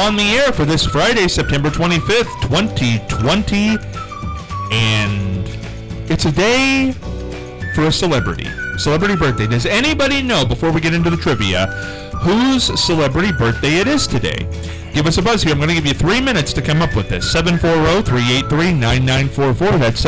on the air for this Friday, September 25th, 2020. And it's a day for a celebrity. Celebrity birthday. Does anybody know, before we get into the trivia, whose celebrity birthday it is today? Give us a buzz here. I'm going to give you 3 minutes to come up with this. 740-383-9944. That's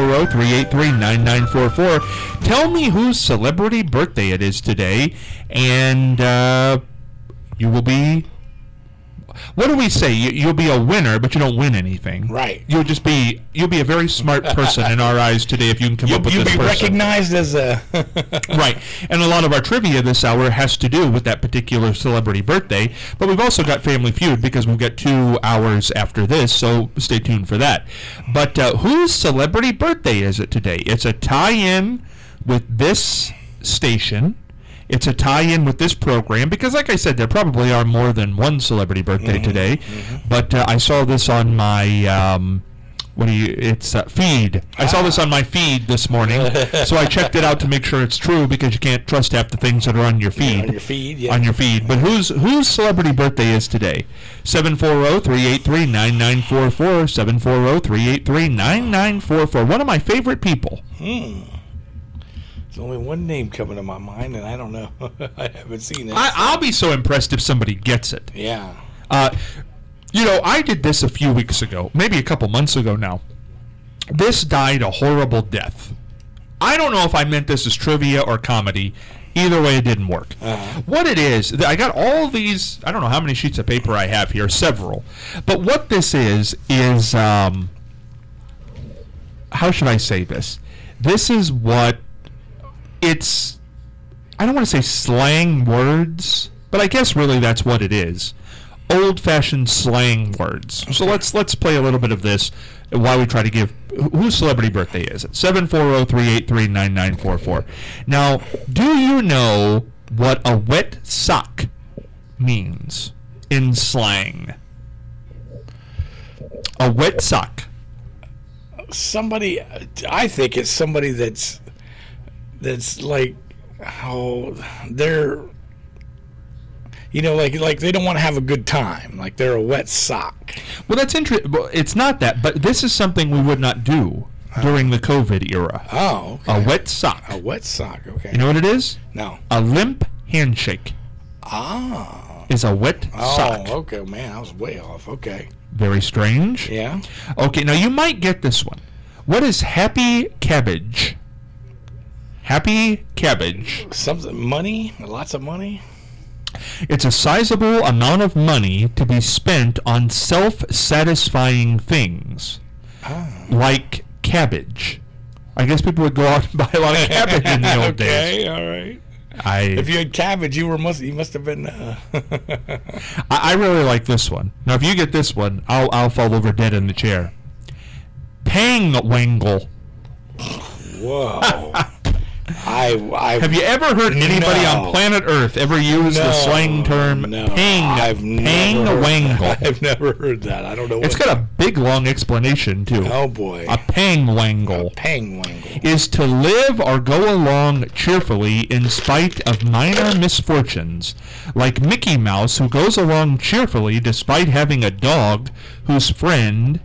740-383-9944. Tell me whose celebrity birthday it is today, and you will be... What do we say? You'll be a winner, but you don't win anything. Right. You'll be a very smart person in our eyes today if you can come up with this person. You'll be recognized as a... Right. And a lot of our trivia this hour has to do with that particular celebrity birthday, but we've also got Family Feud because we'll get 2 hours after this, so stay tuned for that. But whose celebrity birthday is it today? It's a tie-in with this station. It's a tie-in with this program because, like I said, there probably are more than one celebrity birthday today. Mm-hmm. But I saw this on my feed. I saw this on my feed this morning, so I checked it out to make sure it's true because you can't trust half the things that are on your feed. Yeah, on your feed, yeah. On your feed. But whose celebrity birthday is today? 740-383-9944. 740-383-9944. One of my favorite people. There's only one name coming to my mind, and I don't know. I haven't seen it. I'll be so impressed if somebody gets it. Yeah. I did this a few weeks ago, maybe a couple months ago now. This died a horrible death. I don't know if I meant this as trivia or comedy. Either way, it didn't work. What it is, I got all these, I don't know how many sheets of paper I have here, several. But what this is how should I say this? This is what it's, I don't want to say slang words, but I guess really that's what it is. Old-fashioned slang words. So let's play a little bit of this while we try to give whose celebrity birthday is it? 740-383-9944. Now, do you know what a wet sock means in slang? A wet sock. Somebody, I think it's somebody that's like, they're, like they don't want to have a good time. Like they're a wet sock. Well, that's interesting. Well, it's not that, but this is something we would not do during the COVID era. Oh, okay. A wet sock. A wet sock, okay. You know what it is? No. A limp handshake. Is a wet sock. Oh, okay, man, I was way off. Okay. Very strange. Yeah. Okay, now you might get this one. What is happy cabbage? Happy cabbage. Something, money? Lots of money? It's a sizable amount of money to be spent on self-satisfying things. Like cabbage. I guess people would go out and buy a lot of cabbage in the old days. Okay, all right. If you had cabbage, you must have been... I really like this one. Now, if you get this one, I'll fall over dead in the chair. Pangwangle. Whoa. Have you ever heard anybody on planet Earth ever use the slang term pangwangle? I've never heard that. I don't know. It's got a big, long explanation, too. Oh, boy. A pangwangle. A pangwangle. Is to live or go along cheerfully in spite of minor misfortunes, like Mickey Mouse, who goes along cheerfully despite having a dog who's a friend,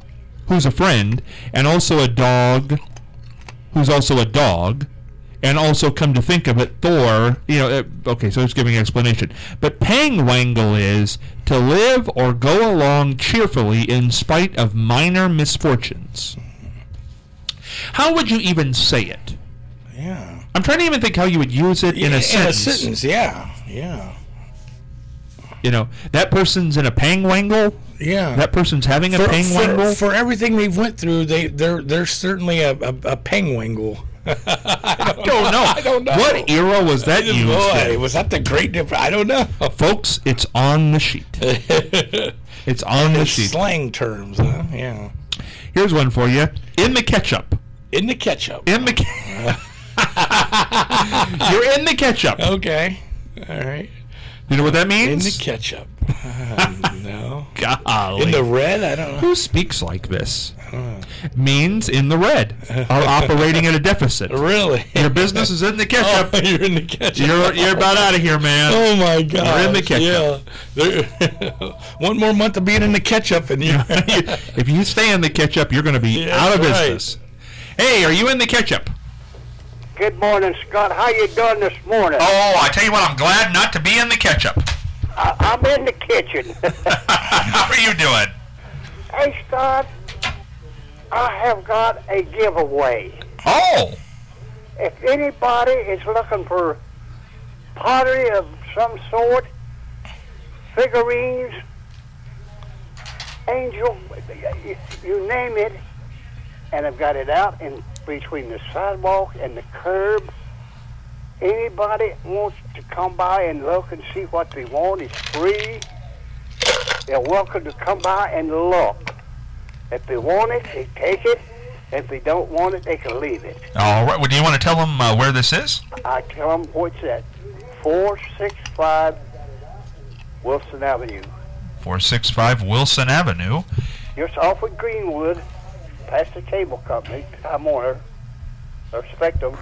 and also a dog who's also a dog. And also, come to think of it, Thor, okay, so it's giving an explanation. But pangwangle is to live or go along cheerfully in spite of minor misfortunes. How would you even say it? Yeah. I'm trying to even think how you would use it in a sentence. In a sentence, yeah. That person's in a pangwangle. Yeah. That person's having a pangwangle. For everything they've went through, they're certainly a pangwangle. I don't know. What era was that used? Boy, was that the Great Depression? I don't know. Folks, it's on the sheet. It's on the sheet. Slang terms, huh? Yeah. Here's one for you. In the ketchup. In the ketchup. You're in the ketchup. Okay. All right. You know what that means? In the ketchup. No. Golly. In the red? I don't know. Who speaks like this? Means in the red. Are operating at a deficit. Really? Your business is in the ketchup. Oh, you're in the ketchup. You're about out of here, man. Oh my God! You're in the ketchup. Yeah. One more month of being in the ketchup, and you. If you stay in the ketchup, you're going to be out of business. Hey, are you in the ketchup? Good morning, Scott. How you doing this morning? Oh, I tell you what, I'm glad not to be in the ketchup. I'm in the kitchen. How are you doing? Hey, Scott, I have got a giveaway. Oh. If anybody is looking for pottery of some sort, figurines, angel, you name it, and I've got it out in between the sidewalk and the curb. Anybody wants to come by and look and see what they want, it's free. They're welcome to come by and look. If they want it, they take it. If they don't want it, they can leave it. All right. Well, do you want to tell them where this is? I tell them what's that. 465 Wilson Avenue. 465 Wilson Avenue. Just off of Greenwood, past the cable company, Time Warner, or Spectrum.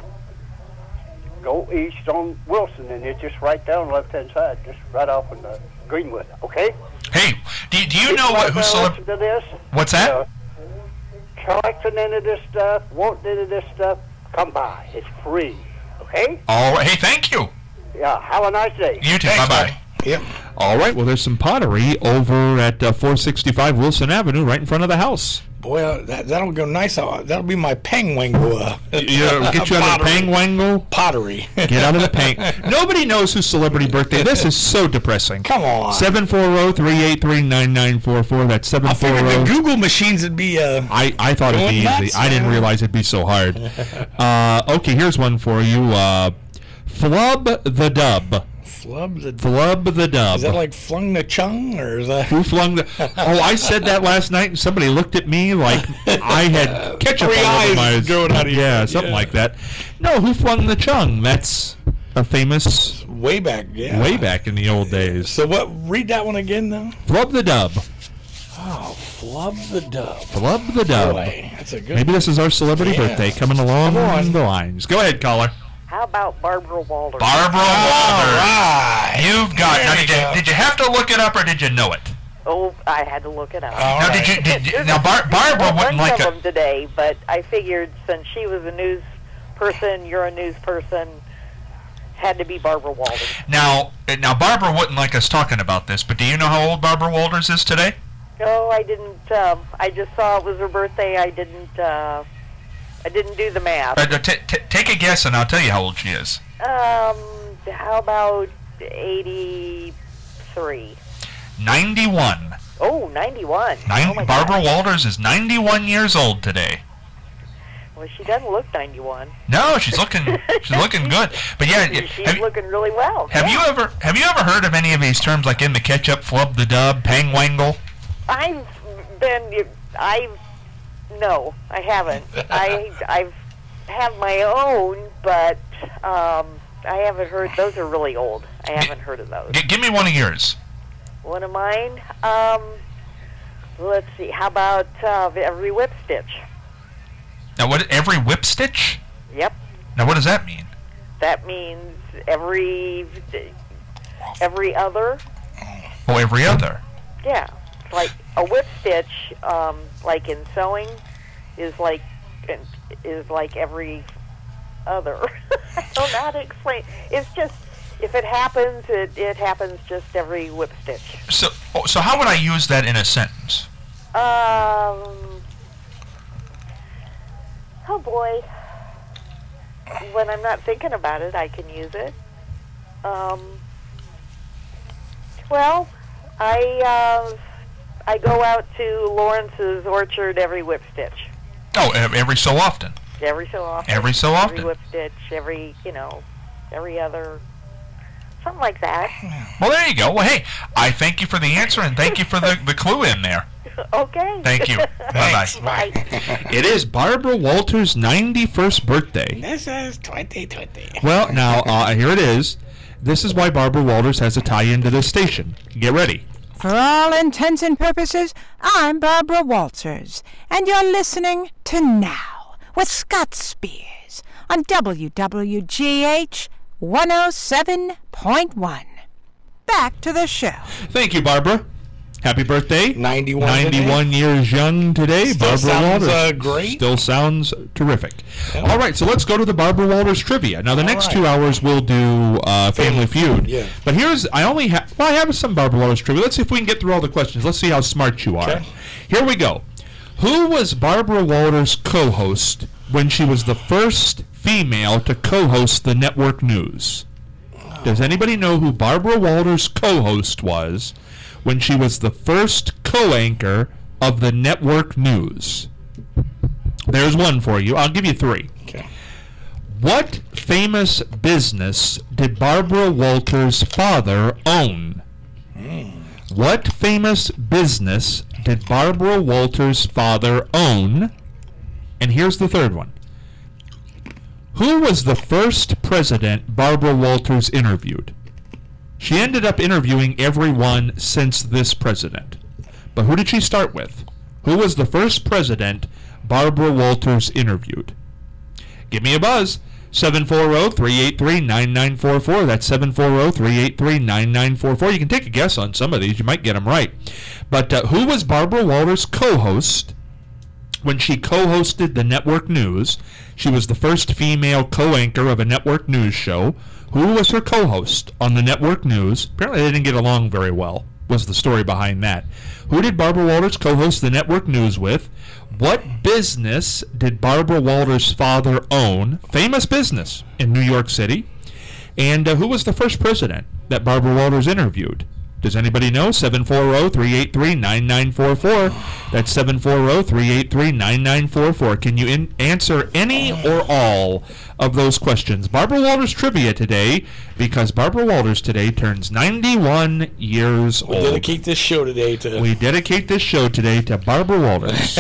Go east on Wilson, and it's just right down the left-hand side, just right off on the Greenwood, okay? Hey, do you know who's listen to this? What's that? Collecting into this stuff, wanting into this stuff, come by. It's free, okay? All right. Hey, thank you. Yeah, have a nice day. You too. Thanks, Bye-bye. Yep. All right. Well, there's some pottery over at 465 Wilson Avenue, right in front of the house. Boy, that'll go nice. That'll be my pangwango. Get you out of the pangwango. Pottery. Get out of the pang. Nobody knows whose celebrity birthday. This is so depressing. Come on. 740-383-9944. That's I figured the 740. Google machines would be. I thought it'd be Going easy. nuts, I didn't realize it'd be so hard. Okay, here's one for you. Flub the Dub. Flub the. Flub the Dub. Is that like flung the chung, or is that? Who flung the... Oh, I said that last night, and somebody looked at me like I had ketchup Three all over eyes my eyes. going out of your Yeah, head, something yeah. like that. No, who flung the chung? That's a famous... Way back, yeah. Way back in the old days. So what? Read that one again, though. Flub the Dub. Oh, flub the dub. Flub the Dub. Boy, that's a good. Maybe this is our celebrity Yeah. birthday coming along Come on. the lines. Go ahead, caller. How about Barbara Walters? Barbara All Walters. right. You've got... There Now, you go. did you have to look it up, or did you know it? Oh, I had to look it up. All Now, right. Barbara a wouldn't bunch like of a... them today, but I figured since she was a news person, you're a news person, had to be Barbara Walters. Now, Barbara wouldn't like us talking about this, but do you know how old Barbara Walters is today? No, I didn't. I just saw it was her birthday. I didn't do the math. Take a guess, and I'll tell you how old she is. How about 83? 91. Oh, 91. Oh my Barbara gosh. Walters is 91 years old today. Well, she doesn't look 91. No, she's looking good. But yeah, She's looking really well. have you ever heard of any of these terms like in the ketchup, flub the dub, pangwangle? No, I haven't. I've have my own, but I haven't heard. Those are really old. I haven't heard of those. Give me one of yours. One of mine. Let's see. How about every whip stitch? Now, every whip stitch? Yep. Now, what does that mean? That means every other. Oh, every other. Yeah. Like a whip stitch, like in sewing, is like every other. I don't know how to explain. It's just if it happens, it happens just every whip stitch. So how would I use that in a sentence? Oh boy. When I'm not thinking about it, I can use it. Well, I go out to Lawrence's Orchard every whip stitch. Oh, every so often. Every so often. Every so often. Every whip stitch, every other, something like that. Well, there you go. Well, hey, I thank you for the answer and thank you for the clue in there. Okay. Thank you. Bye-bye. Bye. It is Barbara Walters' 91st birthday. This is 2020. Well, now, here it is. This is why Barbara Walters has a tie-in to this station. Get ready. For all intents and purposes, I'm Barbara Walters, and you're listening to Now with Scott Spears on WWGH 107.1. Back to the show. Thank you, Barbara. Happy birthday. 91 91 years young today. Still Barbara sounds, Walters. great. Still sounds terrific. Yeah. All right, so let's go to the Barbara Walters trivia. Now, the next right. 2 hours we'll do Family Feud. Yeah. But I have some Barbara Walters trivia. Let's see if we can get through all the questions. Let's see how smart you are. Okay. Here we go. Who was Barbara Walters' co-host when she was the first female to co-host the network news? Does anybody know who Barbara Walters' co-host was when she was the first co-anchor of the network news? There's one for you. I'll give you 3. Okay. What famous business did Barbara Walters' father own? What famous business did Barbara Walters' father own? And here's the third one. Who was the first president Barbara Walters interviewed? She ended up interviewing everyone since this president. But who did she start with? Who was the first president Barbara Walters interviewed? Give me a buzz. 740-383-9944. That's 740-383-9944. You can take a guess on some of these. You might get them right. But who was Barbara Walters' co-host when she co-hosted the network news? She was the first female co-anchor of a network news show. Who was her co-host on the network news? Apparently they didn't get along very well, was the story behind that. Who did Barbara Walters co-host the network news with? What business did Barbara Walters' father own? Famous business in New York City. And who was the first president that Barbara Walters interviewed? Does anybody know? 740-383-9944. That's 740-383-9944. Can you answer any or all of those questions? Barbara Walters trivia today, because Barbara Walters today turns 91 years old. We dedicate this show today to Barbara Walters.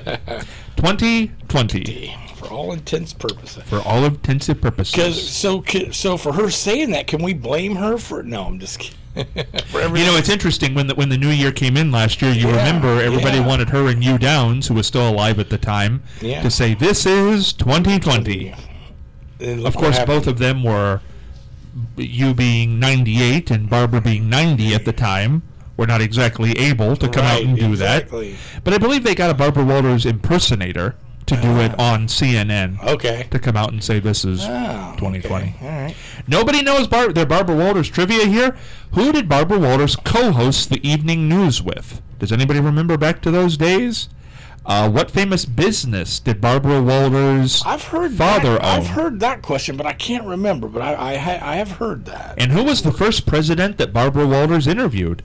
2020. For all intents and purposes. For all intents and purposes. So for her saying that, can we blame her for? No, I'm just kidding. It's interesting when the new year came in last year. You remember everybody wanted her and Hugh Downs, who was still alive at the time, to say this is 2020. Of course, both of them were, you being 98 and Barbara being 90 at the time, were not exactly able to come out and do that. But I believe they got a Barbara Walters impersonator to do it on CNN. Okay. To come out and say this is 2020. Okay. All right. Nobody knows their Barbara Walters trivia here. Who did Barbara Walters co-host the evening news with? Does anybody remember back to those days? What famous business did Barbara Walters' father own? I've heard that question, but I can't remember. But I have heard that. And who was the first president that Barbara Walters interviewed?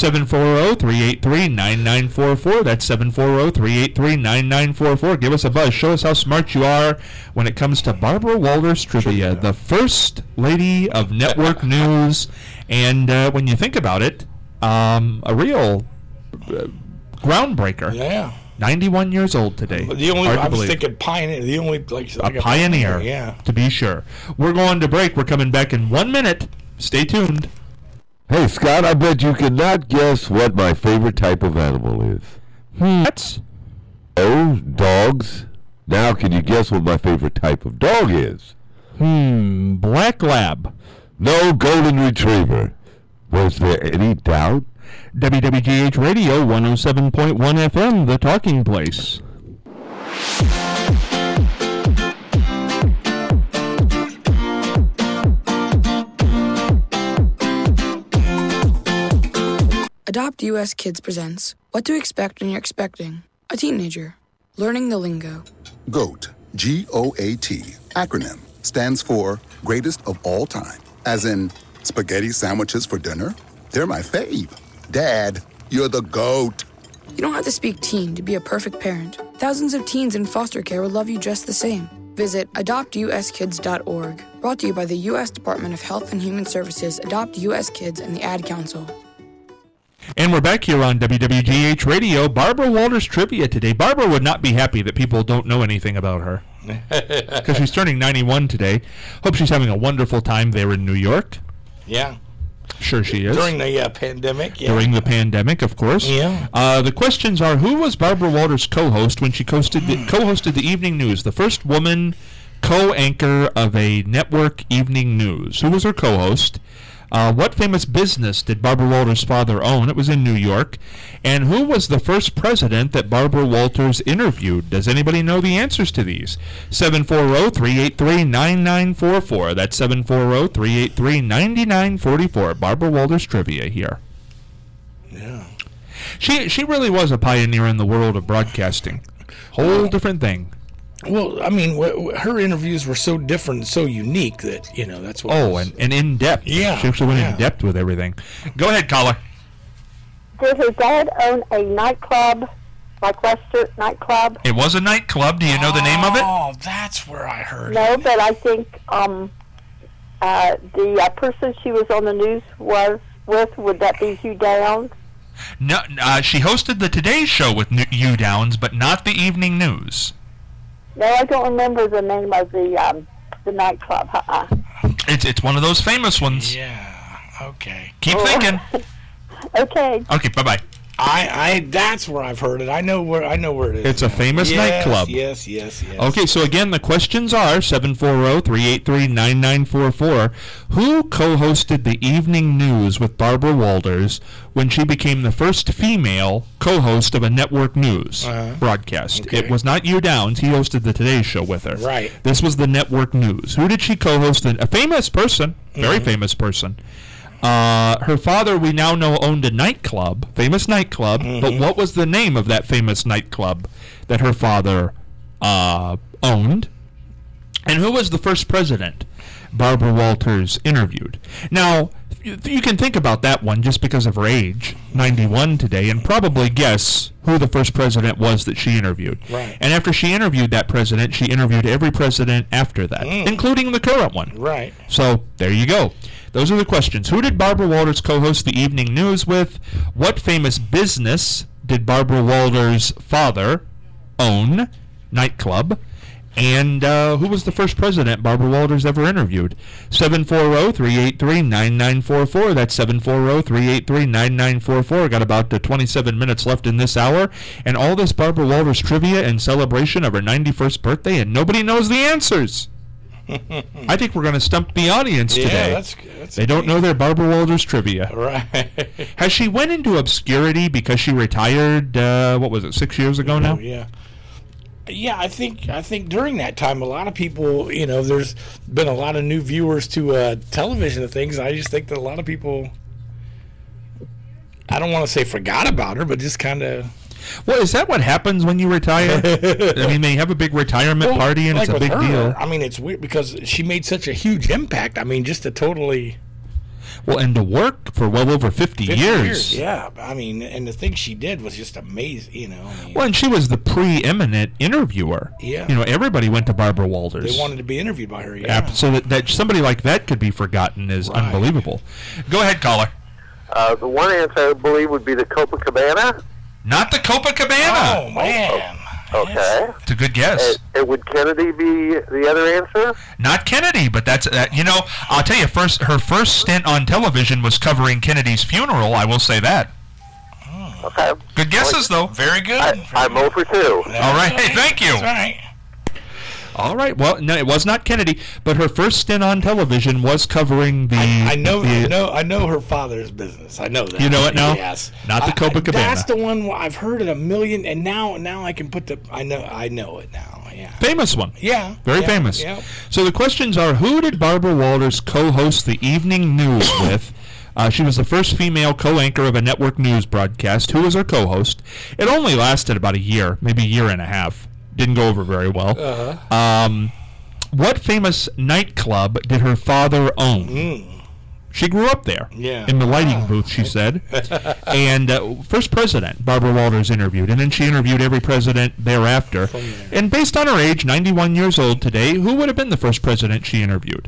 740-383-9944. That's 740-383-9944. Give us a buzz. Show us how smart you are when it comes to Barbara Walters trivia, the first lady of network news. And when you think about it, a real groundbreaker. Yeah. 91 years old today. I was thinking pioneer. A pioneer, yeah. To be sure. We're going to break. We're coming back in 1 minute. Stay tuned. Hey, Scott, I bet you cannot guess what my favorite type of animal is. That's... Oh, dogs. Now can you guess what my favorite type of dog is? Black Lab. No, Golden Retriever. Was there any doubt? WWGH Radio 107.1 FM, the talking place. Adopt US Kids presents What to Expect When You're Expecting a Teenager. Learning the Lingo. GOAT, G-O-A-T, acronym, stands for Greatest of All Time. As in, spaghetti sandwiches for dinner? They're my fave. Dad, you're the GOAT. You don't have to speak teen to be a perfect parent. Thousands of teens in foster care will love you just the same. Visit adoptuskids.org. Brought to you by the U.S. Department of Health and Human Services, Adopt U.S. Kids, and the Ad Council. And we're back here on WWGH Radio. Barbara Walters trivia today. Barbara would not be happy that people don't know anything about her, because she's turning 91 today. Hope she's having a wonderful time there in New York. Yeah. Sure she is. During the pandemic. Yeah. During the pandemic, of course. Yeah. The questions are, who was Barbara Walters' co-host when she co-hosted the evening news? The first woman co-anchor of a network evening news. Who was her co-host? What famous business did Barbara Walters' father own? It was in New York. And who was the first president that Barbara Walters interviewed? Does anybody know the answers to these? 740-383-9944. That's 740-383-9944. Barbara Walters trivia here. Yeah. She really was a pioneer in the world of broadcasting. Whole different thing. Well, I mean, her interviews were so different and so unique that, that's what... Oh, and in depth. Yeah. She actually went in depth with everything. Go ahead, caller. Did her dad own a nightclub, like Western nightclub? It was a nightclub. Do you know the name of it? Oh, that's where I heard No, it. but I think the person she was on the news was with, would that be Hugh Downs? No, she hosted the Today Show with Hugh Downs, but not the evening news. No, I don't remember the name of the nightclub. It's one of those famous ones. Yeah, okay. Keep thinking. Okay. Okay, bye-bye. That's where I've heard it. I know where it is. It's a famous nightclub. Yes. Okay, so again, the questions are 740-383-9944. Who co-hosted the evening news with Barbara Walters when she became the first female co-host of a network news broadcast? Okay. It was not Hugh Downs. He hosted the Today Show with her. Right. This was the network news. Who did she co-host? A famous person, very famous person. Her father, we now know, owned a nightclub, famous nightclub, but what was the name of that famous nightclub that her father owned? And who was the first president Barbara Walters interviewed? Now, you can think about that one just because of her age, 91 today, and probably guess who the first president was that she interviewed. Right. And after she interviewed that president, she interviewed every president after that, including the current one. Right. So, there you go. Those are the questions. Who did Barbara Walters co-host the evening news with? What famous business did Barbara Walters' father own? Nightclub. And who was the first president Barbara Walters ever interviewed? 740-383-9944. That's 740-383-9944. Got about 27 minutes left in this hour. And all this Barbara Walters trivia in celebration of her 91st birthday, and nobody knows the answers. I think we're going to stump the audience today. That's they don't know their Barbara Walters trivia. Right. Has she went into obscurity because she retired, 6 years ago now? Yeah. Yeah, I think during that time, a lot of people, there's been a lot of new viewers to television and things. I just think that a lot of people, I don't want to say forgot about her, but just kind of... Well, is that what happens when you retire? I mean, they have a big retirement party, and like it's a big with her, deal. I mean, it's weird because she made such a huge impact. I mean, just to totally... Well, and to work for well over 50 years. Yeah, I mean, and the thing she did was just amazing, Well, and she was the preeminent interviewer. Yeah. Everybody went to Barbara Walters. They wanted to be interviewed by her, yeah. So that somebody like that could be forgotten is unbelievable. Go ahead, caller. The one answer I believe would be the Copacabana. Not the Copacabana. Oh, man. Okay. It's a good guess. And would Kennedy be the other answer? Not Kennedy, but that's I'll tell you, her first stint on television was covering Kennedy's funeral. I will say that. Okay. Good guesses, though. Very good. I'm 0 for 2. All right. Hey, thank you. That's right. All right. Well, no, it was not Kennedy, but her first stint on television was covering the. I know her father's business. I know that. You know it now? Yes. Not the Copacabana. That's the one I've heard it a million, and now I can put the. I know it now. Yeah. Famous one. Yeah. Very famous. Yeah. So the questions are: who did Barbara Walters co-host the evening news with? She was the first female co-anchor of a network news broadcast. Who was her co-host? It only lasted about a year, maybe a year and a half. Didn't go over very well. What famous nightclub did her father own? She grew up there. Yeah. In the lighting booth, she said. And first president Barbara Walters interviewed, and then she interviewed every president thereafter. And based on her age, 91 years old today, who would have been the first president she interviewed?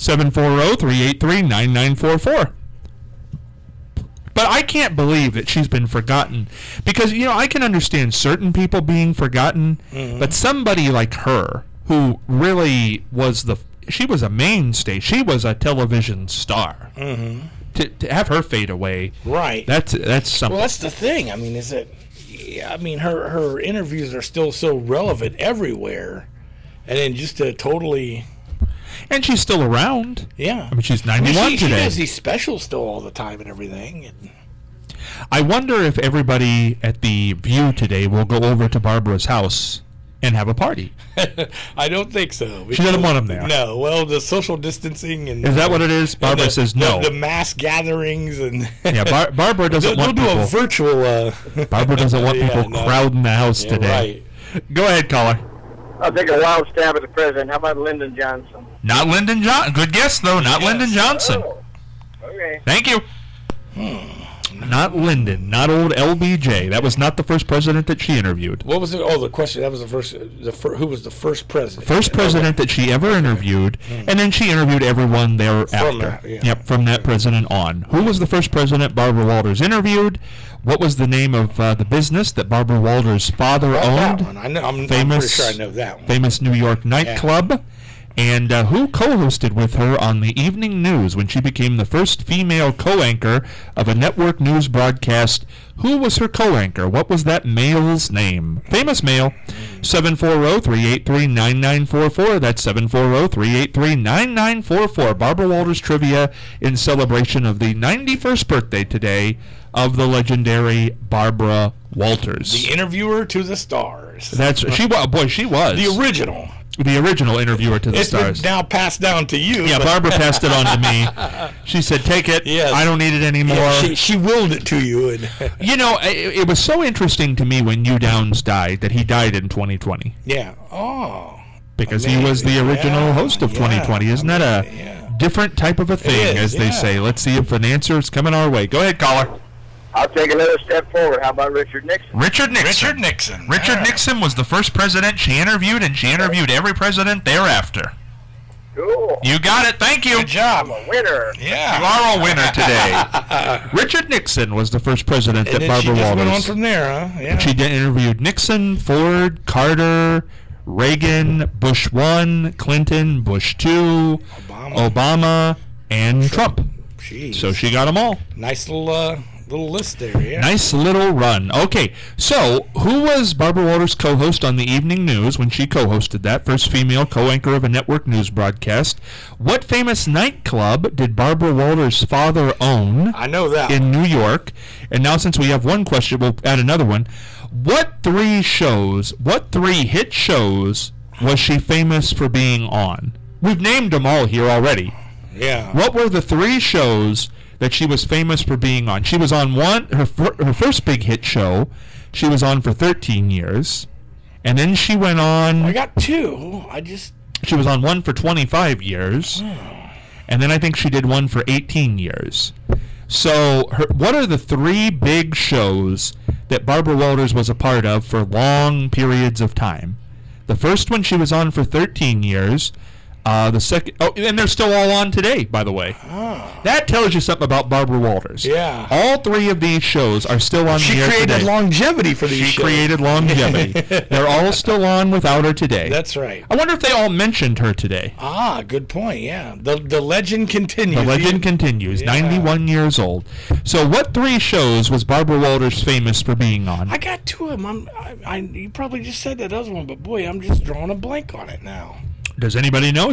740-383-9944. But I can't believe that she's been forgotten because, I can understand certain people being forgotten, but somebody like her who really was she was a mainstay. She was a television star. to have her fade away, right? That's something. Well, that's the thing. I mean, her interviews are still so relevant everywhere, and then just to totally. And she's still around. Yeah. I mean, she's 91 today. She does these specials still all the time and everything. And I wonder if everybody at the View today will go over to Barbara's house and have a party. I don't think so. She doesn't want them there. No. Well, the social distancing and is that what it is? Barbara says no. The mass gatherings and yeah, Barbara doesn't want people. They'll do a virtual. Barbara doesn't want people crowding the house today. Right. Go ahead, caller. I'll take a wild stab at the president. How about Lyndon Johnson? Not Lyndon Johnson. Good guess, though. Not Lyndon Johnson. Oh, okay. Thank you. Not Lyndon. Not old LBJ. That was not the first president that she interviewed. What was it? Oh, the question. That was the first. Who was the first president? First president that she ever interviewed, and then she interviewed everyone thereafter. Yep, from that president on. Who was the first president Barbara Walters interviewed? What was the name of the business that Barbara Walters' father owned? That one. I know. I'm pretty sure I know that one. Famous New York nightclub. And who co-hosted with her on the evening news when she became the first female co-anchor of a network news broadcast? Who was her co-anchor? What was that male's name? Famous male. 740-383-9944. That's 740-383-9944. Barbara Walters trivia in celebration of the 91st birthday today of the legendary Barbara Walters. The interviewer to the stars. She was. The original. The original interviewer to the stars. It's now passed down to you. Yeah, Barbara passed it on to me. She said, take it. Yes. I don't need it anymore. Yeah, she willed it to you. And you know, it was so interesting to me when Hugh Downs died, that he died in 2020. Yeah. Oh. Because he was the original host of 2020. Isn't that a different type of a thing, as they say? Let's see if an answer is coming our way. Go ahead, caller. I'll take another step forward. How about Richard Nixon? Richard Nixon was the first president she interviewed, and she interviewed every president thereafter. Cool. You got it. Thank you. Good job. I'm a winner. Yeah. You are a winner today. Richard Nixon was the first president that Barbara Walters. Went on from there, huh? Yeah. She interviewed Nixon, Ford, Carter, Reagan, Bush 1, Clinton, Bush 2, Obama, and Trump. Jeez. So she got them all. Nice little list there, yeah. Nice little run. Okay, so who was Barbara Walters' co-host on the evening news when she co-hosted that? First female co-anchor of a network news broadcast. What famous nightclub did Barbara Walters' father own? I know that. In New York. And now since we have one question, we'll add another one. What three hit shows was she famous for being on? We've named them all here already. Yeah. What were the three shows that she was famous for being on? She was on her first big hit show. She was on for 13 years, and then she went on. I got two. She was on one for 25 years, and then I think she did one for 18 years. So, what are the three big shows that Barbara Walters was a part of for long periods of time? The first one she was on for 13 years. The second, and they're still all on today, by the way. That tells you something about Barbara Walters. Yeah. All three of these shows are still on the air today. She created longevity for these shows. She created longevity. They're all still on without her today. That's right. I wonder if they all mentioned her today. Good point, yeah. The legend continues. The legend continues. Yeah. 91 years old. So what three shows was Barbara Walters famous for being on? I got two of them. You probably just said that other one, but boy, I'm just drawing a blank on it now. Does anybody know?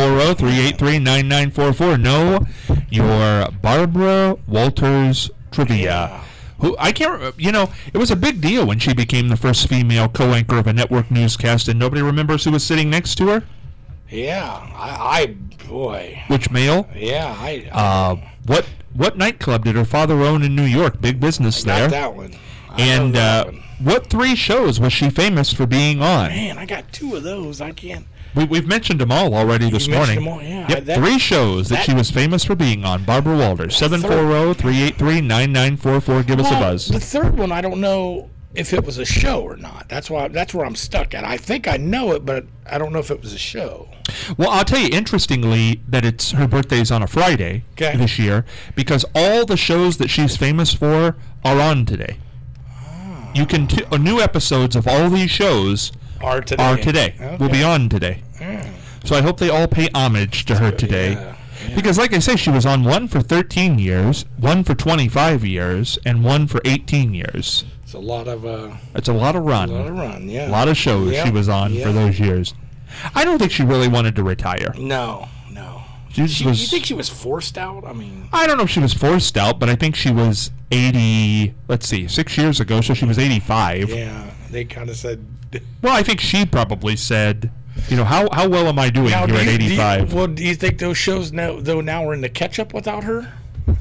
740-383-9944. Know your Barbara Walters trivia. Yeah. Who I can't remember. You know, it was a big deal when she became the first female co-anchor of a network newscast, and nobody remembers who was sitting next to her. Yeah, boy. Which male? Yeah, What nightclub did her father own in New York? Big business there. Got that one. And what three shows was she famous for being on? Man, I got two of those. I can't. We've mentioned them all already this morning. Them all, yeah. Yep, three shows that she was famous for being on. Barbara Walters, 740-383-9944. Give us a buzz. The third one, I don't know if it was a show or not. That's where I'm stuck at. I think I know it, but I don't know if it was a show. Well, I'll tell you, interestingly, that her birthday's on a Friday this year, because all the shows that she's famous for are on today. You can new episodes of all these shows are today. Okay. Will be on today. So I hope they all pay homage to her today. Yeah. Because, like I say, she was on one for 13 years, one for 25 years, and one for 18 years. It's a lot of It's a lot of run. Yeah. A lot of shows she was on for those years. I don't think she really wanted to retire. No. You think she was forced out? I mean, I don't know if she was forced out, but I think she was 80. Let's see, 6 years ago, so she was 85. Yeah, they kind of said. Well, I think she probably said, how well am I doing here at 85? Do you think those shows now are in the catch-up without her?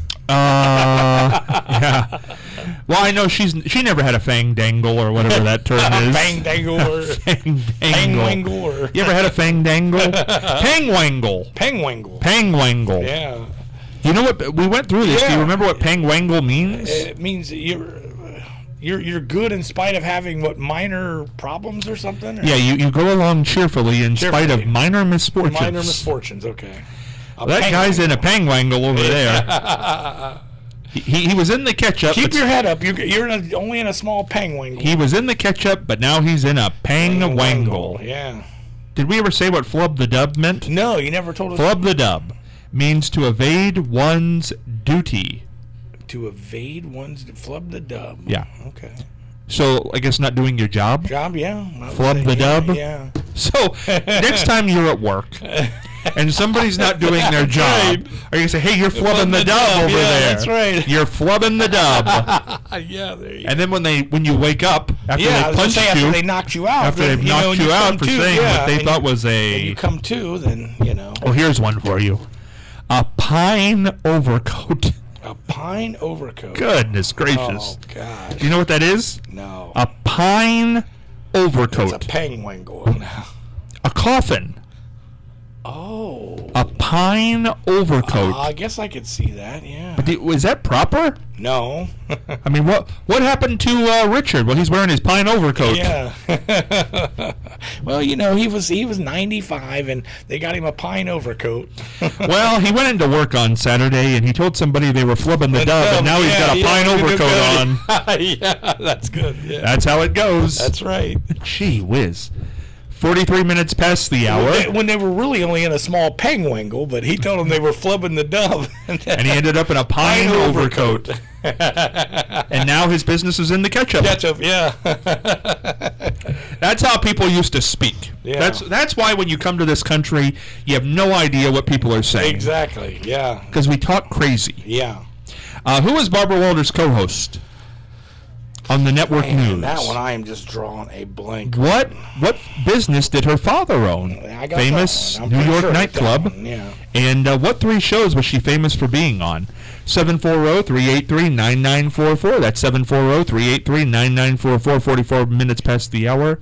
Yeah. Well, I know she never had a fang dangle or whatever that term is. Fang dangle or fang wangle or. You ever had a fang dangle? Pangwangle. Pangwangle. Yeah. You know what? We went through this. Do you remember what pangwangle means? It means you're good in spite of having minor problems or something. Or? Yeah, you go along cheerfully in spite of minor misfortunes. Minor misfortunes. Okay. That guy's in a pangwangle over there. He was in the ketchup. Keep your head up. You're only in a small pangwangle. He was in the ketchup, but now he's in a pangwangle. Yeah. Did we ever say what flub the dub meant? No, you never told us. Flub the dub means to evade one's duty. To evade one's flub the dub. Yeah. Okay. So I guess not doing your job. Yeah. Flub the dub. Yeah. So next time you're at work and somebody's not doing their job, are you gonna say, "Hey, you're flubbing the dub over there"? That's right. You're flubbing the dub. Yeah. There you and then when you wake up after they punched you, after they knocked you out, after they've knocked you out for saying what they thought was and you come to, then Oh, here's one for you: a pine overcoat. A pine overcoat. Goodness gracious! Oh God! Do you know what that is? No. A pine overcoat. It's a pangwangle. A coffin. Oh. A pine overcoat. I guess I could see that. Yeah. But is that proper? No. I mean, what happened to Richard? Well, he's wearing his pine overcoat. Yeah. Well, he was 95, and they got him a pine overcoat. Well, he went into work on Saturday, and he told somebody they were flubbing the dub, and now he's got a pine overcoat on. Yeah, that's good. Yeah. That's how it goes. That's right. Gee whiz. 43 minutes past the hour. When they were really only in a small pangwangle, but he told them they were flubbing the dub. And he ended up in a pine overcoat. And now his business is in the ketchup. Ketchup, yeah. That's how people used to speak. Yeah. That's why when you come to this country, you have no idea what people are saying. Exactly, yeah. Because we talk crazy. Yeah. Who is Barbara Walters' co-host on the network news? That one I am just drawing a blank. What business did her father own? Famous New York nightclub. Yeah. And what 3 shows was she famous for being on? 740-383-9944. That's 740-383-9944. 44 minutes past the hour.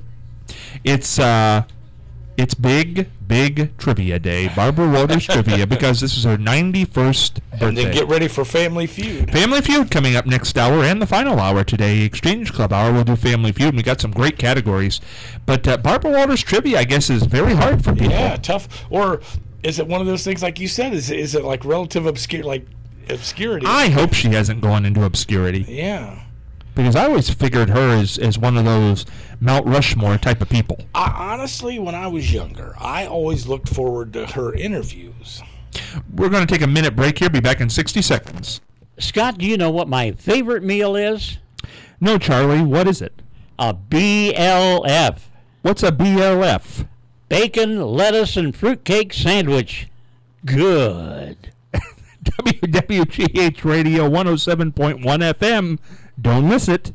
It's big trivia day. Barbara Walters trivia, because this is her 91st birthday. And then get ready for Family Feud. Family Feud coming up next hour and the final hour today. Exchange Club hour, we'll do Family Feud. And we got some great categories. But Barbara Walters trivia, I guess, is very hard for people. Yeah, tough. Or is it one of those things, like you said, is it like relative obscurity? I hope she hasn't gone into obscurity. Yeah. Because I always figured her as one of those Mount Rushmore type of people. Honestly, when I was younger, I always looked forward to her interviews. We're going to take a minute break here. Be back in 60 seconds. Scott, do you know what my favorite meal is? No, Charlie. What is it? A BLF. What's a BLF? Bacon, lettuce, and fruitcake sandwich. Good. WWGH Radio 107.1 FM. Don't miss it.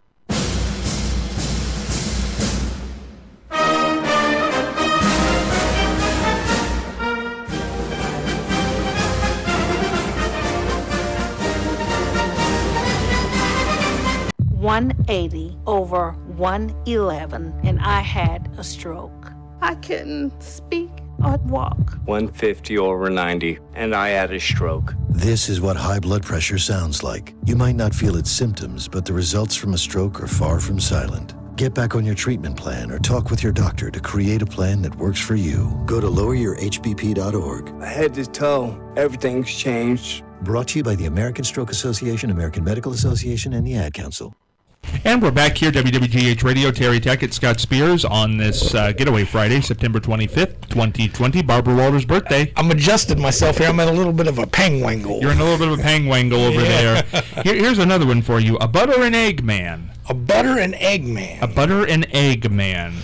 $180 over 111, and I had a stroke. I couldn't speak or walk. 150 over 90, and I had a stroke. This is what high blood pressure sounds like. You might not feel its symptoms, but the results from a stroke are far from silent. Get back on your treatment plan or talk with your doctor to create a plan that works for you. Go to loweryourhbp.org. Head to toe, everything's changed. Brought to you by the American Stroke Association, American Medical Association, and the Ad Council. And we're back here, WWGH Radio, Terry Tackett, Scott Spears, on this Getaway Friday, September 25th, 2020, Barbara Walters' birthday. I'm adjusted myself here. I'm in a little bit of a pangwangle. You're in a little bit of a pangwangle over there. Here's another one for you. A butter and egg man. A butter and egg man. A butter and egg man.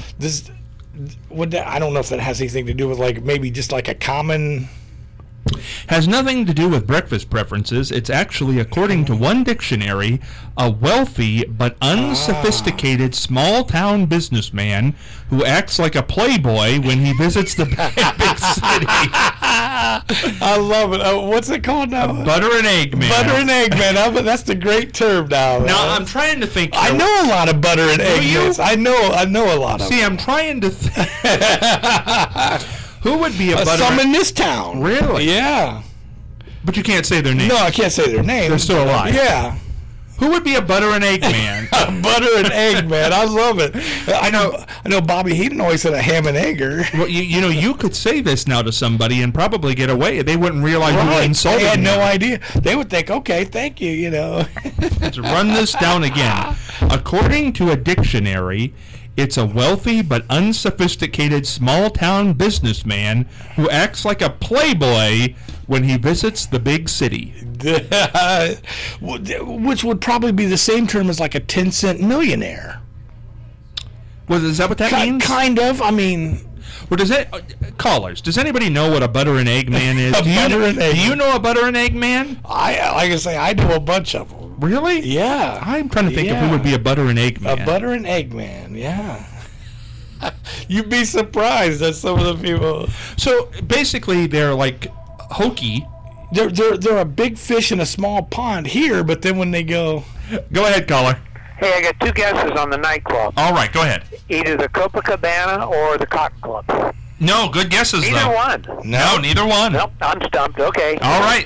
I don't know if that has anything to do with, like, maybe just like a common... Has nothing to do with breakfast preferences. It's actually, according to one dictionary, a wealthy but unsophisticated small-town businessman who acts like a playboy when he visits the big city. I love it. What's it called now? A butter and egg man. Butter and egg man. That's the great term now. Now, I'm trying to think. I know a lot of butter and egg men. I know a lot of See, them. I'm trying to think. Who would be a butter? Some in this town. Really? Yeah. But you can't say their name. No, I can't say their name. They're still alive. Yeah. Who would be a butter and egg man? A butter and egg man. I love it. I know Bobby Heaton always said a ham and egger. Well, you know, you could say this now to somebody and probably get away. They wouldn't realize you were insulting them. They had them. no idea. They would think, okay, thank you, you know. Let's run this down again. According to a dictionary, it's a wealthy but unsophisticated small-town businessman who acts like a playboy when he visits the big city. Which would probably be the same term as like a 10-cent millionaire. Well, is that what that means? Kind of. I mean... Well, callers, does anybody know what a butter and egg man is? Do you know a butter and egg man? Like I say, I know a bunch of them. Really? Yeah. I'm trying to think if who would be a butter and egg man. A butter and egg man, yeah. You'd be surprised at some of the people. So basically, they're like hokey. They're a big fish in a small pond here, but then when they go ahead, caller. Hey, I got two guesses on the nightclub. All right, go ahead. Either the Copacabana or the Cotton Club. No, good guesses, neither though. One. No, neither one. Nope, I'm stumped. Okay. All right.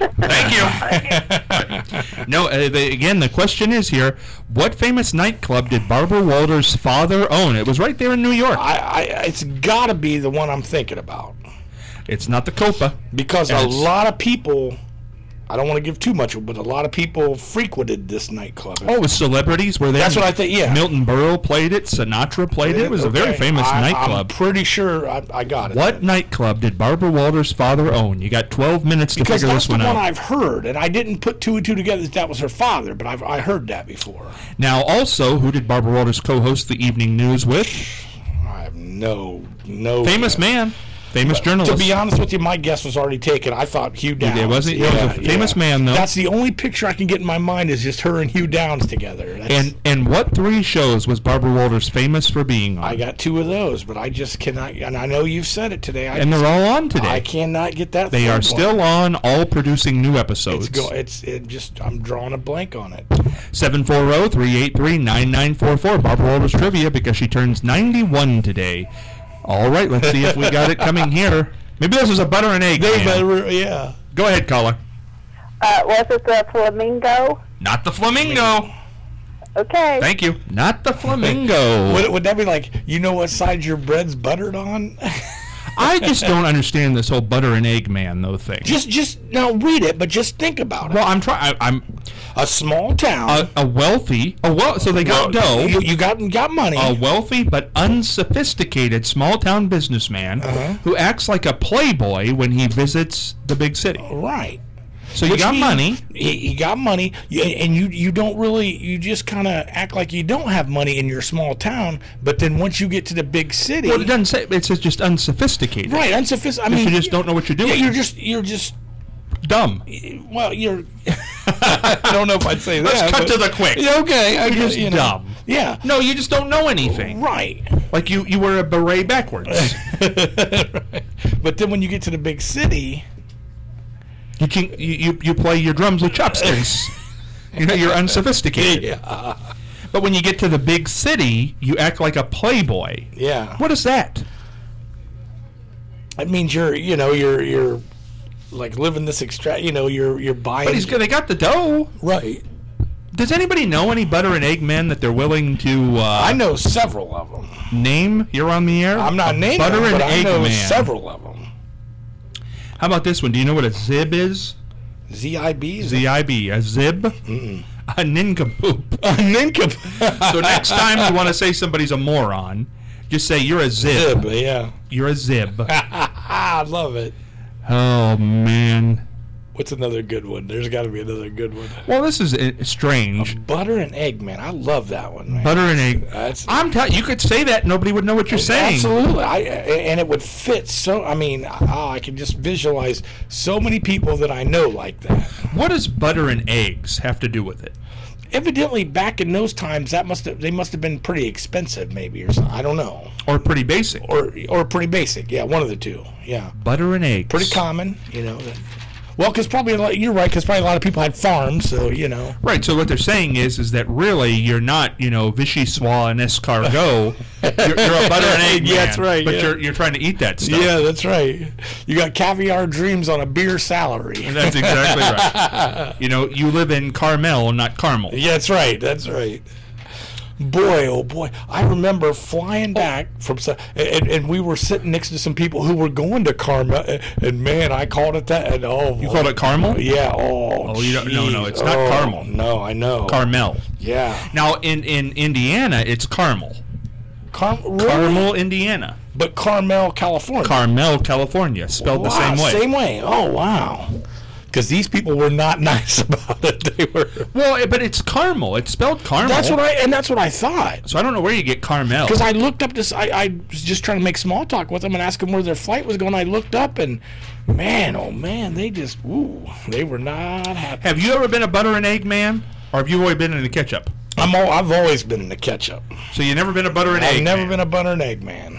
Thank you. No, again, the question is here, what famous nightclub did Barbara Walters' father own? It was right there in New York. It's got to be the one I'm thinking about. It's not the Copa. Because a lot of people... I don't want to give too much, but a lot of people frequented this nightclub. Oh, it was celebrities were there? That's what I think, yeah. Milton Berle played it. Sinatra played it. It was a very famous nightclub. I'm pretty sure I got it. What nightclub did Barbara Walters' father own? You got 12 minutes to figure this one out. Because that's the one I've heard, and I didn't put two and two together that was her father, but I heard that before. Now, also, who did Barbara Walters co-host the evening news with? I have no... Famous man. Famous journalist. To be honest with you, my guess was already taken. I thought Hugh Downs. It wasn't. It was a famous man, though. That's the only picture I can get in my mind is just her and Hugh Downs together. And what three shows was Barbara Walters famous for being on? I got two of those, but I just cannot. And I know you've said it today. They're all on today. I cannot get that. They are still on, all producing new episodes. I'm drawing a blank on it. 740-383-9944. Barbara Walters trivia because she turns 91 today. All right, let's see if we got it coming here. Maybe this is a butter and egg. Yeah. Go ahead, caller. Was it the flamingo? Not the flamingo. Okay. Thank you. Not the flamingo. Would that be like, you know what side your bread's buttered on? I just don't understand this whole butter and egg man though thing. Just now read it, but just think about it. Well, I'm trying. I'm a small town, a wealthy, so they got dough. You got money. A wealthy but unsophisticated small town businessman who acts like a playboy when he visits the big city. Right. So you got money. You got money, and you don't really. You just kind of act like you don't have money in your small town. But then once you get to the big city, well, it doesn't say. It says just unsophisticated. Right, unsophisticated. I mean, you just don't know what you're doing. Yeah, you're just dumb. Well, you're. I don't know if I'd say that. Let's cut to the quick. Yeah, okay, you're just dumb. Yeah. No, you just don't know anything. Right. Like you wear a beret backwards. Right. But then when you get to the big city. You play your drums with chopsticks. You're unsophisticated. Yeah. But when you get to the big city, you act like a playboy. Yeah. What is that? It means you're like living this you're buying. But they got the dough. Right. Does anybody know any butter and egg men that they're willing to? I know several of them. Name? You're on the air. I'm not naming butter them, and but egg I know man. several of them. How about this one? Do you know what a zib is? ZIB? ZIB. A zib? A nincompoop. A nincompoop. So next time you want to say somebody's a moron, just say you're a zib. Zib, yeah. You're a zib. I love it. Oh, man. What's another good one? There's got to be another good one. Well, this is strange. Butter and egg, man. I love that one, man. Butter and egg. I'm telling you, could say that, nobody would know what you're saying. Absolutely. And it would fit so, I mean, I can just visualize so many people that I know like that. What does butter and eggs have to do with it? Evidently, back in those times, they must have been pretty expensive, maybe, or something. I don't know. Or pretty basic. Or pretty basic. Yeah, one of the two. Yeah. Butter and eggs. Pretty common, you know. Well, because probably you're right. Because probably a lot of people had farms, so you know. Right. So what they're saying is that really you're not, vichyssoise and escargot. You're a butter and egg man. Yeah, that's right. But you're trying to eat that stuff. Yeah, that's right. You got caviar dreams on a beer salary. That's exactly right. You live in Carmel, not Carmel. Yeah, that's right. That's right. Boy, oh boy! I remember flying back from, and we were sitting next to some people who were going to Carmel, and man, I called it that. And you called it Carmel? Yeah. You don't? No, it's not Carmel. No, I know. Carmel. Yeah. Now in Indiana, it's Carmel. Really? Carmel, Indiana. But Carmel, California. Carmel, California, spelled the same way. Same way. Oh wow. Because these people were not nice about it. They were. Well, but it's Carmel. It's spelled Carmel. That's what I thought. So I don't know where you get Carmel. Because I looked up this. I was just trying to make small talk with them and ask them where their flight was going. I looked up and, man, oh man, they were not happy. Have you ever been a butter and egg man, or have you always been in the ketchup? I've always been in the ketchup. So you never been a butter and egg? I've never been a butter and egg man.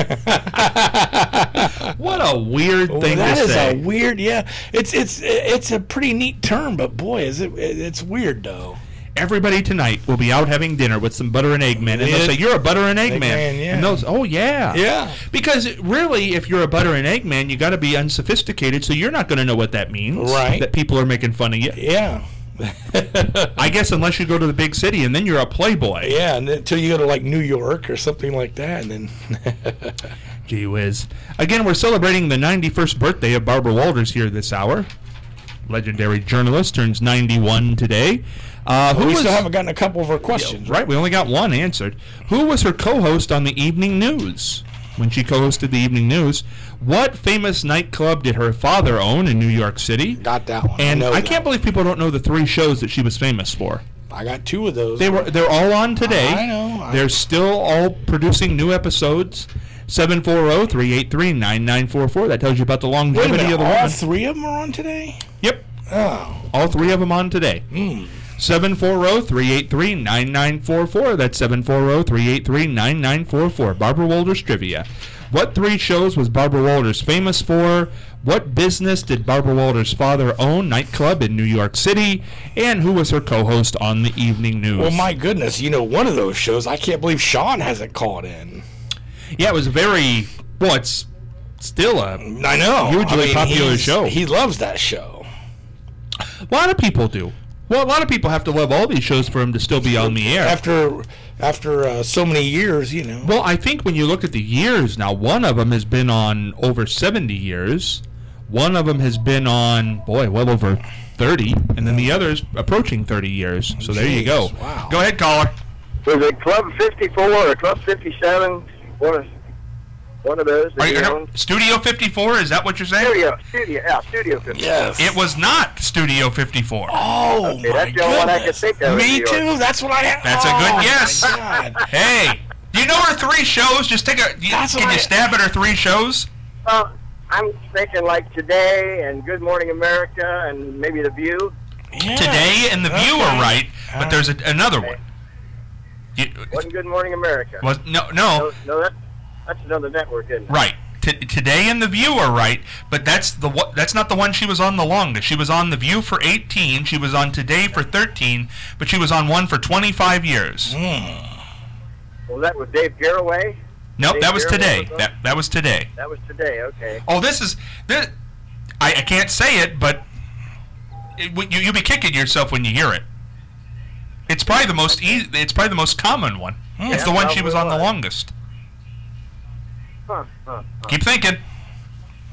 What a weird thing to say. That is a weird, yeah. It's a pretty neat term, but boy, it's weird though. Everybody tonight will be out having dinner with some butter and egg men, and they'll say, "You're a butter and egg man." Yeah. And those, oh yeah, yeah. Because really, if you're a butter and egg man, you got to be unsophisticated, so you're not going to know what that means. Right. That people are making fun of you. Yeah. I guess unless you go to the big city, and then you're a playboy. Yeah, and until you go to like New York or something like that, and then. Gee whiz. Again, we're celebrating the 91st birthday of Barbara Walters here this hour. Legendary journalist, turns 91 today. We still haven't gotten a couple of her questions. Right, we only got one answered. Who was her co-host on the Evening News? When she co-hosted the Evening News, what famous nightclub did her father own in New York City? Got that one. And I can't believe people don't know the 3 shows that she was famous for. I got 2 of those. They're all on today. I know. They're still all producing new episodes. 740-383-9944. That tells you about the longevity of the woman. All 3 of them are on today? Yep. Oh. All 3 of them on today. 740-383-9944. That's 740-383-9944. Barbara Walters Trivia. What 3 shows was Barbara Walters famous for? What business did Barbara Walters' father own? Nightclub in New York City. And who was her co-host on the Evening News? Well, my goodness. One of those shows, I can't believe Sean hasn't called in. Yeah, it was it's still a hugely popular show. He loves that show. A lot of people do. Well, a lot of people have to love all these shows for them to still be on the air. After so many years, Well, I think when you look at the years now, one of them has been on over 70 years. One of them has been on, well over 30. And then the other's approaching 30 years. So there you go. Wow. Go ahead, caller. Was it Club 54 or Club 57? One of those. Studio 54, is that what you're saying? Studio 54. Yes. It was not Studio 54. Oh, okay, that's the only one I could think of. Me too. That's what I have. That's a good guess. Hey, do you know her 3 shows? Just take can you stab at her 3 shows? I'm thinking like Today and Good Morning America and maybe The View. Yeah. Today and The View are right, but there's another one. Wasn't Good Morning America? No, that's another network, isn't it? Right. Today and The View are right, but that's not the one she was on the longest. She was on The View for 18, she was on Today for 13, but she was on one for 25 years. Well, that was Dave Garroway? Nope, that was Today. That was Today. That was Today, okay. Oh, I can't say it, but you'll be kicking yourself when you hear it. It's probably the most it's probably the most common one. It's the one she was on the longest. Huh. Keep thinking.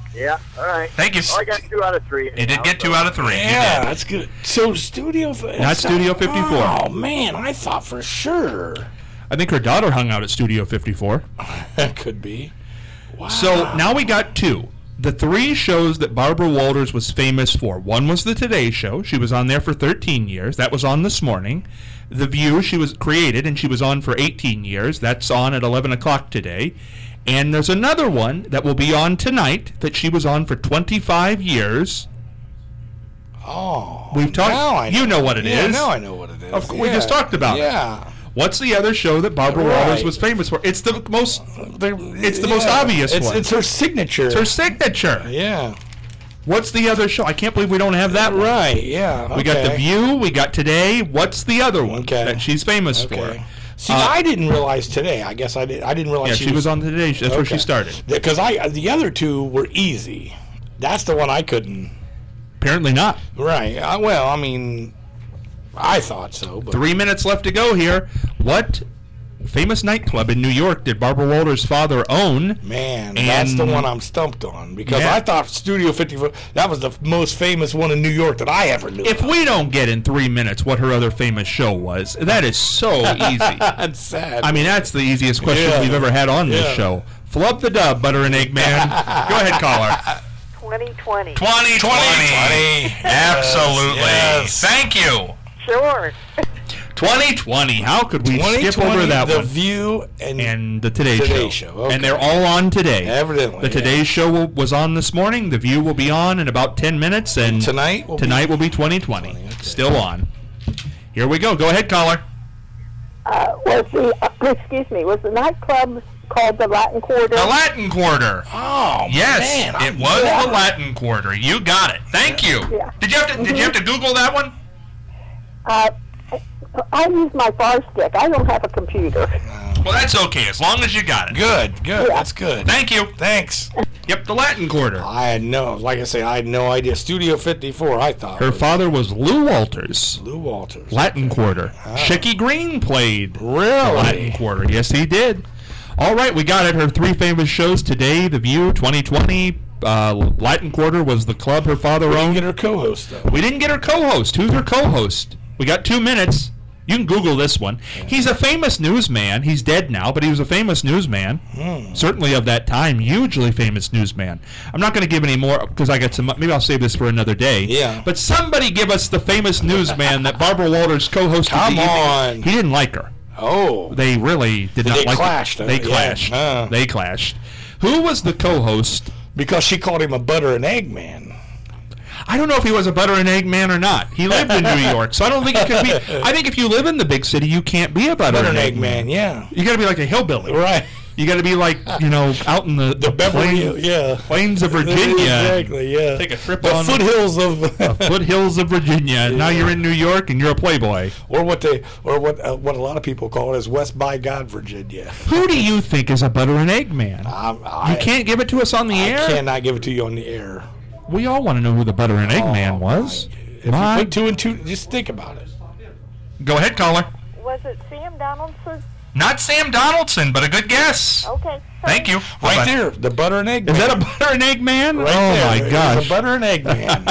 Yeah, all right. Thank you. Oh, I got 2 out of 3. You did get 2 out of 3. Yeah, that's good. So Studio... Not Studio 54. Oh, man, I thought for sure. I think her daughter hung out at Studio 54. That could be. Wow. So now we got 2. The 3 shows that Barbara Walters was famous for. One was the Today Show. She was on there for 13 years. That was on this morning. The View, she was created, and she was on for 18 years. That's on at 11 o'clock today. And there's another one that will be on tonight that she was on for 25 years. Oh. We've talked. Now I know. You know what it is. Yeah, now I know what it is. Of course, we just talked about it. Yeah. What's the other show that Barbara Walters was famous for? It's the most. It's the most obvious one. It's her signature. It's her signature. Yeah. What's the other show? I can't believe we don't have that one. Right. Yeah. We got The View. We got Today. What's the other one that she's famous for? See, I didn't realize Today. I guess I didn't realize. Yeah, she was on Today. That's where she started. Because the other 2 were easy. That's the one I couldn't. Apparently not. Right. Well, I mean, I thought so. But 3 minutes left to go here. What famous nightclub in New York did Barbara Walters' father own? Man, that's the one I'm stumped on. Because I thought Studio 54, that was the most famous one in New York that I ever knew. If we don't get in 3 minutes what her other famous show was, that is so easy. That's sad. I mean, that's the easiest question we've ever had on this show. Flub the dub, Butter and Egg Man. Go ahead, caller. 2020. 2020. Absolutely. Yes. Thank you. Sure. 2020. How could we skip over that The one? View and the Today Show. Okay. And they're all on today. Evidently. The Today Show was on this morning. The View will be on in about 10 minutes. And tonight will be 2020. Still on. Here we go. Go ahead, caller. Was the nightclub called the Latin Quarter? The Latin Quarter. Oh, yes, man. it was the Latin Quarter. You got it. Thank you. Yeah. Did you have to Google that one? I use my bar stick. I don't have a computer. Well, that's okay, as long as you got it. Good. That's good. Thank you. Thanks. Yep, the Latin Quarter. I had no idea. Studio 54, I thought. Her father was Lou Walters. Lou Walters. Latin Quarter. Shecky Green played the Latin Quarter. Yes, he did. All right, we got it. Her 3 famous shows today: The View, 2020. Latin Quarter was the club her father owned. We didn't get her co-host, though. We didn't get her co-host. Who's her co-host? We got 2 minutes. You can Google this one. He's a famous newsman. He's dead now, but he was a famous newsman. Certainly of that time, hugely famous newsman. I'm not going to give any more because I got some. Maybe I'll save this for another day. Yeah. But somebody give us the famous newsman that Barbara Walters co-hosted. Come on. He didn't like her. Oh. They really did not like clashed, her. They clashed. They clashed. Who was the co-host? Because she called him a butter and egg man. I don't know if he was a butter and egg man or not. He lived in New York, so I don't think he could be. I think if you live in the big city, you can't be a butter and egg man. Yeah. You got to be like a hillbilly. Right. You got to be like, out in the plains of Virginia. Exactly, yeah. Take a trip the on foothills of the foothills of Virginia. Now you're in New York and you're a playboy. Or what a lot of people call it is West by God, Virginia. Who do you think is a butter and egg man? You can't give it to us on the air? I cannot give it to you on the air. We all want to know who the butter and egg man was. If you put 2 and 2, just think about it. Go ahead, caller. Was it Sam Donaldson? Not Sam Donaldson, but a good guess. Okay. Thank you. Right there, the butter and egg man. Is that a butter and egg man? Right oh, there. my gosh. The butter and egg man.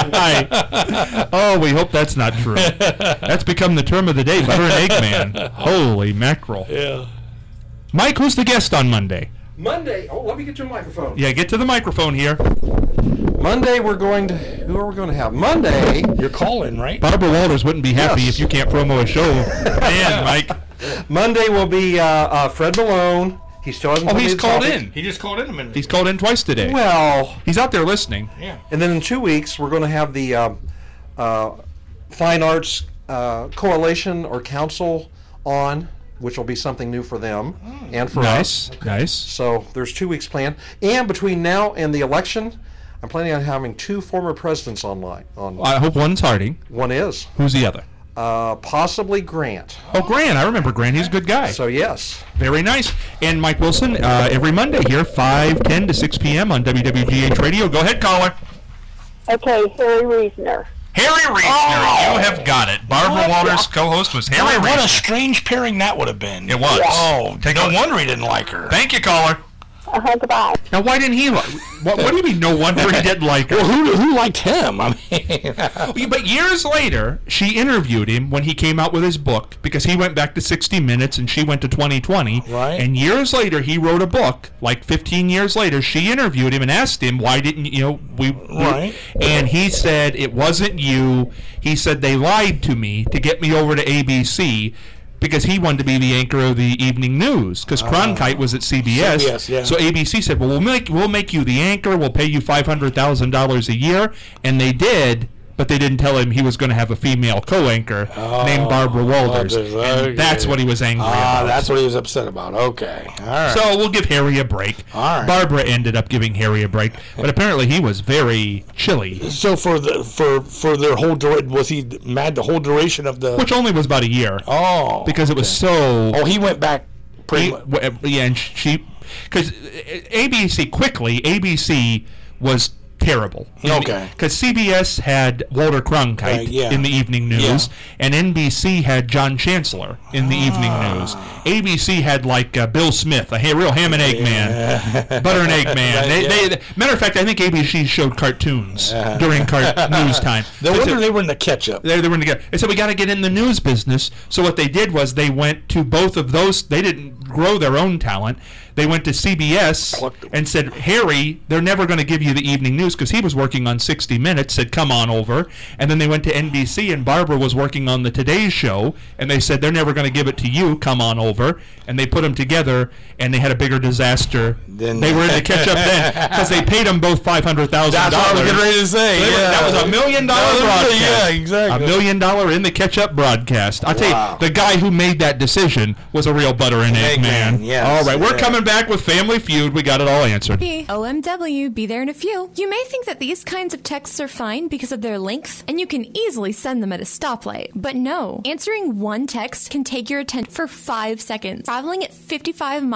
Oh, we hope that's not true. That's become the term of the day, butter and egg man. Holy mackerel. Yeah. Mike, who's the guest on Monday? Monday. Oh, let me get your microphone. Yeah, get to the microphone here. Monday, who are we going to have? Monday. You're calling, right? Barbara Walters wouldn't be happy if you can't promo a show. Man, Mike. Monday will be Fred Malone. He still hasn't. Oh, he's called in. He just called in a minute. He's called in twice today. Well, he's out there listening. Yeah. And then in 2 weeks, we're going to have the Fine Arts Coalition or Council on, which will be something new for them and for us. Nice. So there's 2 weeks planned. And between now and the election, I'm planning on having 2 former presidents online. I hope one's Harding. One is. Who's the other? Possibly Grant. Oh, Grant. I remember Grant. He's a good guy. So, yes. Very nice. And Mike Wilson, every Monday here, 5:10 to 6 p.m. on WWGH Radio. Go ahead, caller. Okay, Harry Reasoner. Harry Reasoner, you have got it. Barbara Walters' co-host was Harry Reasoner. What a strange pairing that would have been. It was. Yes. Oh, no wonder he didn't like her. Thank you, caller. Goodbye. Now, why didn't he like? What do you mean? No wonder he didn't like her. Well, who liked him? I mean, but years later, she interviewed him when he came out with his book because he went back to 60 Minutes and she went to 2020. Right. And years later, he wrote a book. Like 15 years later, she interviewed him and asked him, "Why didn't we?" Right. And he said, "It wasn't you." He said they lied to me to get me over to ABC. Because he wanted to be the anchor of the evening news, because Cronkite was at CBS. CBS, yeah. So ABC said, "Well, we'll make you the anchor. We'll pay you $500,000 a year," and they did. But they didn't tell him he was going to have a female co-anchor named Barbara Walters. And that's what he was angry about. That's what he was upset about. Okay. All right. So we'll give Harry a break. All right. Barbara ended up giving Harry a break, but apparently he was very chilly. So for their whole duration, was he mad the whole duration of the? Which only was about a year. Oh. Because it was so. Oh, he went back pretty much. Yeah, and she, because ABC was terrible. Okay. Because CBS had Walter Cronkite in the evening news, and NBC had John Chancellor in the evening news. ABC had like Bill Smith, a real ham and egg man, butter and egg man. Matter of fact, I think ABC showed cartoons during news time. No wonder they were in the catch-up. They were in the catch-up. They said, we got to get in the news business. So what they did was they went to both of those. They didn't grow their own talent. They went to CBS and said, Harry, they're never going to give you the evening news, because he was working on 60 Minutes, said, come on over. And then they went to NBC, and Barbara was working on the Today Show, and they said, they're never going to give it to you, come on over. And they put them together, and they had a bigger disaster. They were in the catch-up then, because they paid them both $500,000. That's what I was getting ready to say. So that was $1 million broadcast. Yeah, exactly. $1 million in the catch-up broadcast. I'll tell you, the guy who made that decision was a real butter and egg man. Yes. All right, we're coming back with Family Feud. We got it all answered. OMW, be there in a few. You may think that these kinds of texts are fine because of their length, and you can easily send them at a stoplight. But no, answering one text can take your attention for 5 seconds. Traveling at 55 miles